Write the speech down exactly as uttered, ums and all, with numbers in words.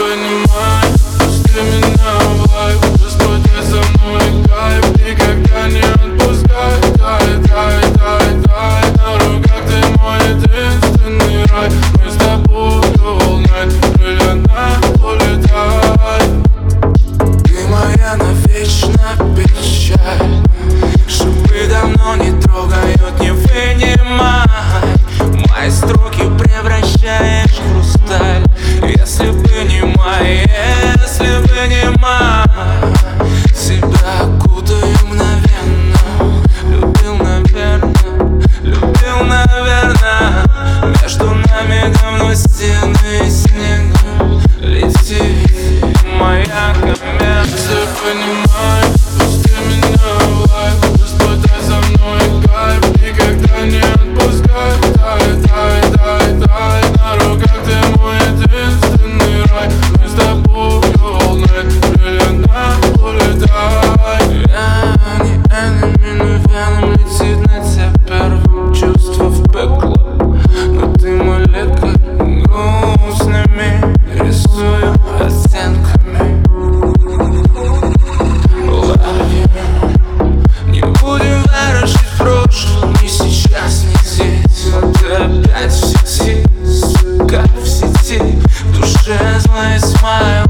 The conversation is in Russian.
понимай, пусти меня в лайф, распытай со мной кайф, никогда не отпускай. Дай, дай, дай, дай, на руках ты мой единственный рай. Мы с тобой all night, бриллиантно улетай. Ты моя навечно печаль, шипы давно не трогают, не вынимай. Мои строки превращаешь в хрусталь. Если бы не мои, если бы не мои, себя окутаю мгновенно. Любил, наверно, любил, наверно. Между нами давно стены и снега. Лети, моя комета. Если понимай, пусти меня в лайф, распытай со мной кайф, никогда не отпускай. Дай, дай, дай, дай, на руках ты мой единственный рай. Мы с тобой all night, бриллиантно улетай. Я не enemy, но веном летит на тебя первым. Чувство в пекло, но ты мой лекарь. Грустными рисую оттенками. Love you. Не будем ворошить прошлое, ни сейчас, ни здесь. Но ты опять в сети, сука, в сети. В душе злой смайл.